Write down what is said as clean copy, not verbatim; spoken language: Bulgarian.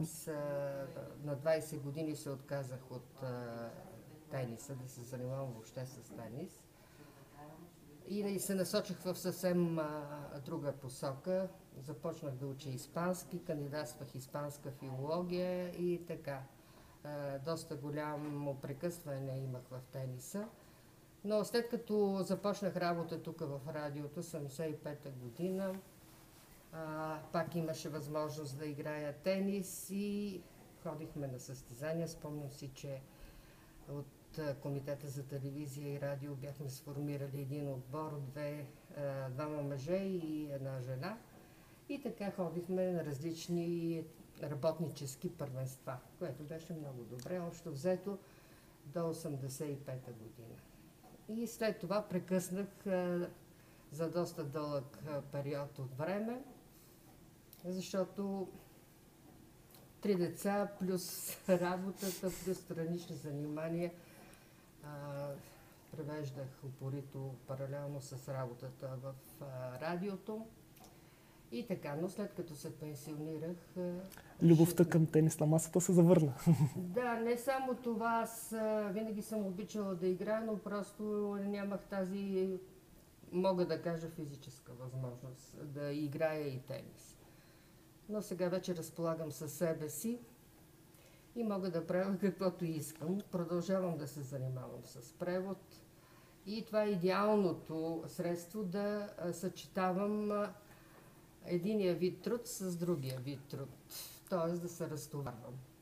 Аз на 20 години се отказах от тениса, да се занимавам въобще с тенис. И се насочих в съвсем друга посока. Започнах да уча испански, кандидатствах испанска филология и така. Доста голямо прекъсване имах в тениса. Но след като започнах работа тук в радиото, 75-та година, пак имаше възможност да играя тенис и ходихме на състезания. Спомням си, че от Комитета за телевизия и радио бяхме сформирали един отбор от двама мъже и една жена. И така ходихме на различни работнически първенства, което беше много добре, общо взето до 85-та година. И след това прекъснах за доста дълъг период от време, защото 3 деца, плюс работата, плюс странични занимания, превеждах упорито паралелно с работата в радиото. И така, но след като се пенсионирах... Любовта към тенис на масата се завърна. Да, не само това, аз винаги съм обичала да играя, но просто нямах тази, мога да кажа, физическа възможност да играя и тенис. Но сега вече разполагам със себе си и мога да правя каквото искам. Продължавам да се занимавам с превод и това е идеалното средство да съчетавам единия вид труд с другия вид труд, т.е. да се разтоварвам.